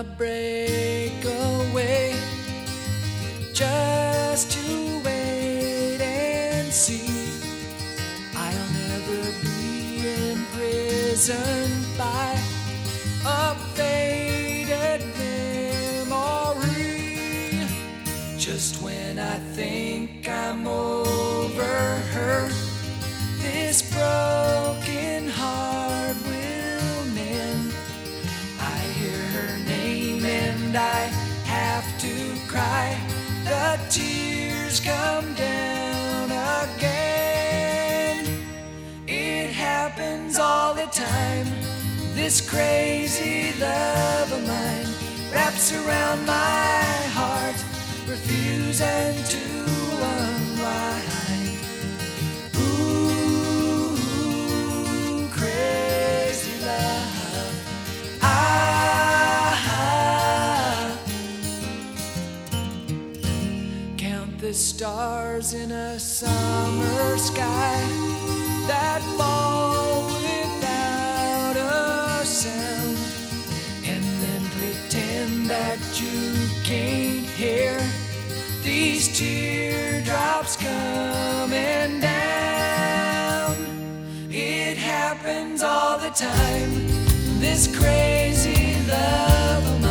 wanna break away just to wait and see. I'll never be imprisoned by a faded memory. Just when I think I'm over her, this broken heart will mend. I hear her name and I have to cry. The tears come down again. It happens all the time. This crazy love of mine wraps around my heart, refusing to unwind. Ooh, crazy love. Count the stars in a summer sky that fall without a sound, and then pretend that you can't hear these teardrops coming down. It happens all the time. This crazy love of